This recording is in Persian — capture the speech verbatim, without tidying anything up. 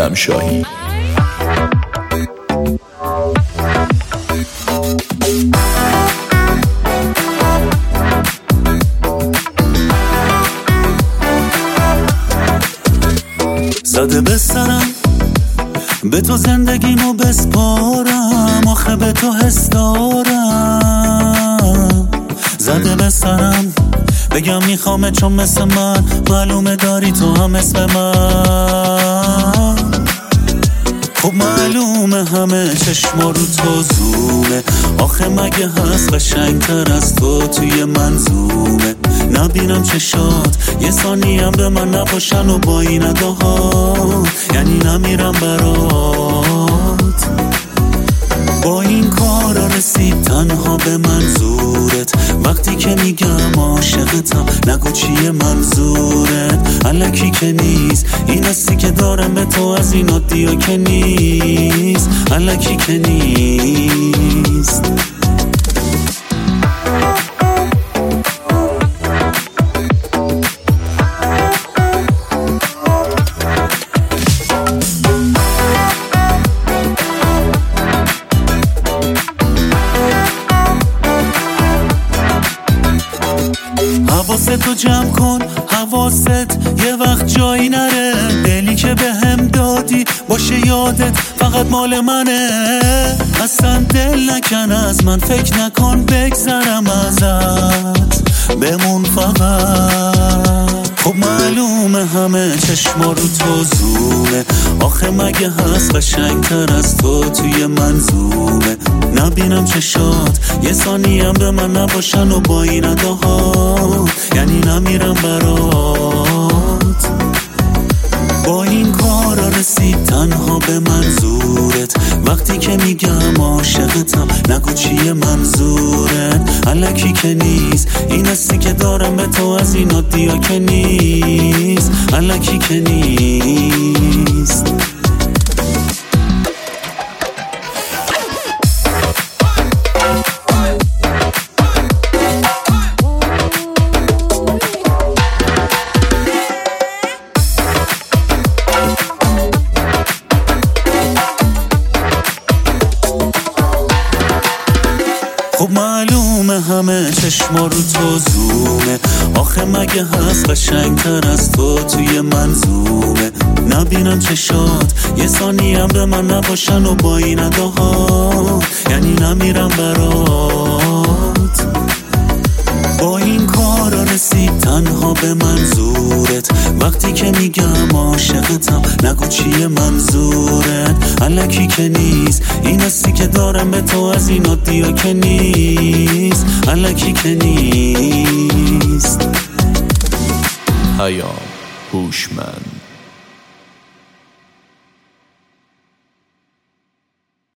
عالم شاهی. زده به سرم به تو زندگیمو بسپارم، آخه به تو حس دارم. زده به سرم بگم میخوامه چون مثل من معلومه داری تو هم اسم من. خب معلومه همه چشما رو تو زومه، آخه مگه هست قشنگتر از تو توی منظومه. نبینم چشات یه ثانیه‌ام به من نباشن و با این اداهات، یعنی نمیرم برات. با این کارا رسید تنها به منظورت، وقتی که میگم عاشقتم نگو چیه منظورت. الکی که نیست این هستی که دارم به تو، از این عادیا که نیست، الکی که نیست. حواستو جمع کن، حواست یه وقت جایی نره. دلی که به هم دادی باشه یادت فقط مال منه. اصلا دل نکن از من، فکر نکن بگذرم ازت، بمون فقط. خب معلومه همه چشما رو تو زومه، آخه مگه هست قشنگتر از تو توی منظومه. نبینم چشات یه ثانیه‌ام به من نباشن و با این اداهات، یعنی نمیرم برات. با این کارا رسید تنها به منظورت، وقتی که میگم عاشقتم نگو چیه منظورت. الکی که نیست این هستی که دارم به تو، از این عادیا که نیست، الکی که نیست. خب معلومه همه چشما رو تو زومه، آخه مگه هست قشنگتر از تو توی منظومه. نبینم چشات یه ثانیه‌ام به من نباشن و با این اداهات، یعنی نمیرم برات. با این کارا رسید تنها به منظورت، وقتی که میگم عاشقتم نگو چیه منظورت. الکی که نیست این هستی که دارم به تو، از این عادیا که نیست، الکی که نیست. پیام هوشمند.